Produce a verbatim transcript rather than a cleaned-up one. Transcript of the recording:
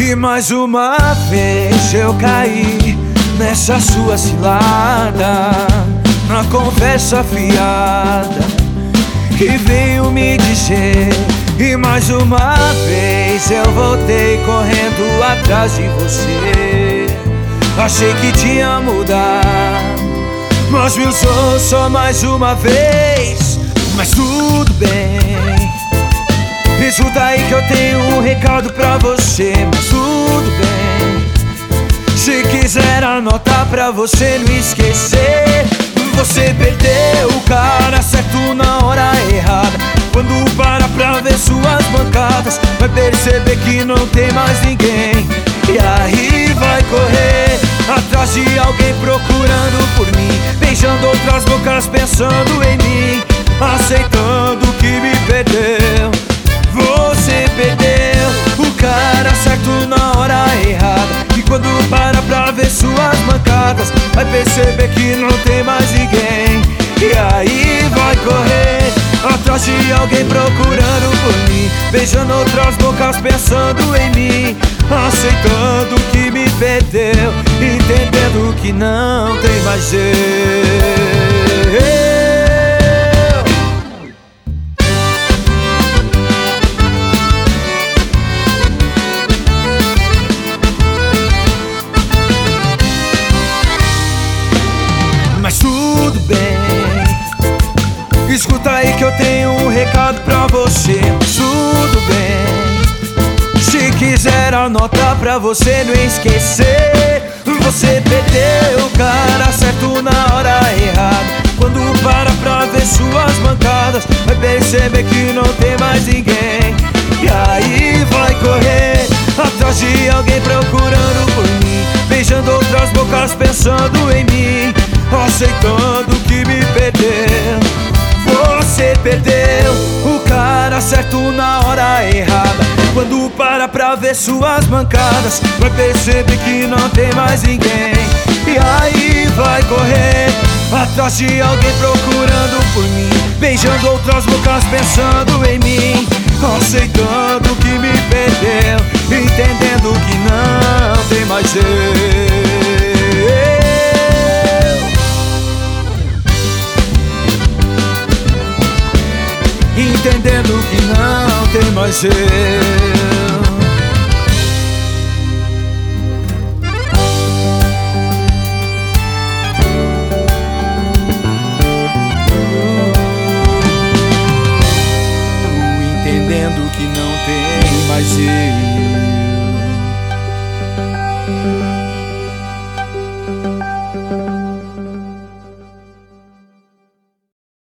E mais uma vez eu caí nessa sua cilada, na conversa fiada que veio me dizer. E mais uma vez eu voltei correndo atrás de você. Achei que tinha mudado, mas me usou só mais uma vez. Mas tudo bem, escuta aí que eu tenho um recado pra você. Mas tudo bem, se quiser anotar pra você não esquecer. Você perdeu o cara certo na hora errada. Quando para pra ver suas bancadas, vai perceber que não tem mais ninguém. E aí vai correr atrás de alguém procurando por mim, beijando outras bocas pensando em mim, aceitando que me perdeu. Você perdeu o cara certo na hora errada. E quando para pra ver suas mancadas, vai perceber que não tem mais ninguém. E aí vai correr atrás de alguém procurando por mim, beijando outras bocas pensando em mim, aceitando que me perdeu, entendendo que não tem mais eu. Mas tudo bem, escuta aí que eu tenho um recado pra você. Mas tudo bem, se quiser anotar pra você não esquecer. Você perdeu o cara certo na hora errada. Quando para pra ver suas bancadas, vai perceber que não tem mais ninguém. E aí vai correr atrás de alguém procurando por mim, beijando outras bocas pensando em mim, aceitando que me perdeu. Você perdeu o cara certo na hora errada. Quando para pra ver suas mancadas, vai perceber que não tem mais ninguém. E aí vai correr atrás de alguém procurando por mim, beijando outras bocas pensando em mim, aceitando que me perdeu, entendendo que não tem mais eu. Entendendo que não tem mais eu. Entendendo que não tem mais eu.